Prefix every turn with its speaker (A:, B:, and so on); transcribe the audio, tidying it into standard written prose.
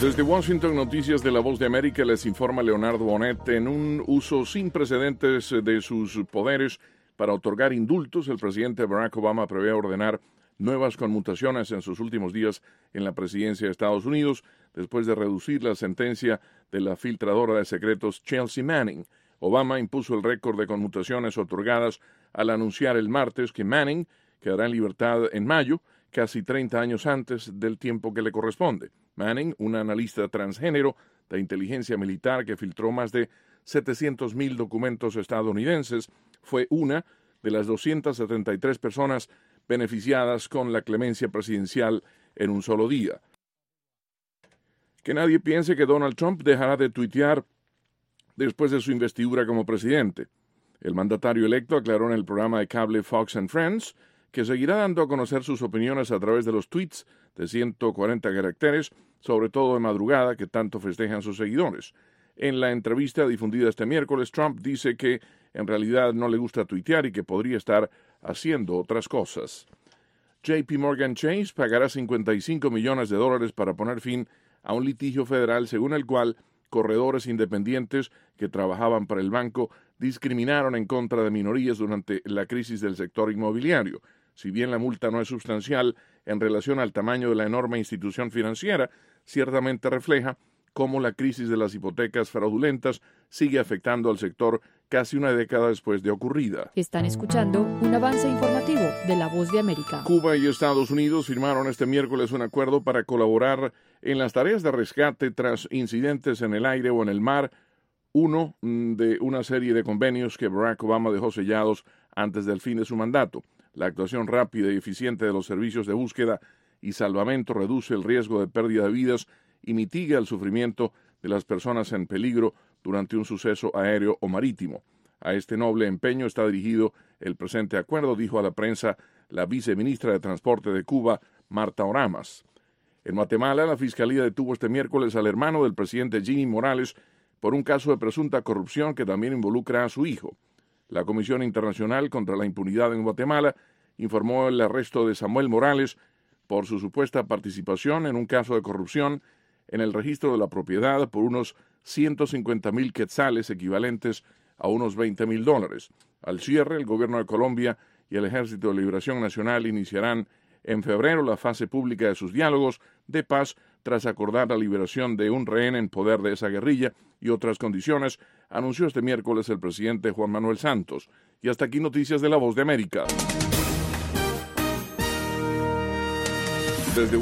A: Desde Washington, Noticias de La Voz de América, les informa Leonardo Bonet. En un uso sin precedentes de sus poderes para otorgar indultos, el presidente Barack Obama prevé ordenar nuevas conmutaciones en sus últimos días en la presidencia de Estados Unidos, después de reducir la sentencia de la filtradora de secretos Chelsea Manning. Obama impuso el récord de conmutaciones otorgadas al anunciar el martes que Manning quedará en libertad en mayo, casi 30 años antes del tiempo que le corresponde. Manning, un analista transgénero de inteligencia militar que filtró más de 700,000 documentos estadounidenses, fue una de las 273 personas beneficiadas con la clemencia presidencial en un solo día. Que nadie piense que Donald Trump dejará de tuitear después de su investidura como presidente. El mandatario electo aclaró en el programa de cable Fox and Friends que seguirá dando a conocer sus opiniones a través de los tweets de 140 caracteres, sobre todo de madrugada, que tanto festejan sus seguidores. En la entrevista difundida este miércoles, Trump dice que en realidad no le gusta tuitear y que podría estar haciendo otras cosas. JP Morgan Chase pagará $55 millones para poner fin a un litigio federal según el cual corredores independientes que trabajaban para el banco discriminaron en contra de minorías durante la crisis del sector inmobiliario. Si bien la multa no es sustancial en relación al tamaño de la enorme institución financiera, ciertamente refleja cómo la crisis de las hipotecas fraudulentas sigue afectando al sector casi una década después de ocurrida.
B: Están escuchando un avance informativo de La Voz de América.
A: Cuba y Estados Unidos firmaron este miércoles un acuerdo para colaborar en las tareas de rescate tras incidentes en el aire o en el mar, uno de una serie de convenios que Barack Obama dejó sellados antes del fin de su mandato. La actuación rápida y eficiente de los servicios de búsqueda y salvamento reduce el riesgo de pérdida de vidas y mitiga el sufrimiento de las personas en peligro durante un suceso aéreo o marítimo. A este noble empeño está dirigido el presente acuerdo, dijo a la prensa la viceministra de Transporte de Cuba, Marta Oramas. En Guatemala, la Fiscalía detuvo este miércoles al hermano del presidente Jimmy Morales por un caso de presunta corrupción que también involucra a su hijo. La Comisión Internacional contra la Impunidad en Guatemala informó el arresto de Samuel Morales por su supuesta participación en un caso de corrupción en el registro de la propiedad por unos 150,000 quetzales, equivalentes a unos $20,000. Al cierre, el gobierno de Colombia y el Ejército de Liberación Nacional iniciarán en febrero la fase pública de sus diálogos de paz tras acordar la liberación de un rehén en poder de esa guerrilla y otras condiciones, anunció este miércoles el presidente Juan Manuel Santos. Y hasta aquí Noticias de La Voz de América. Desde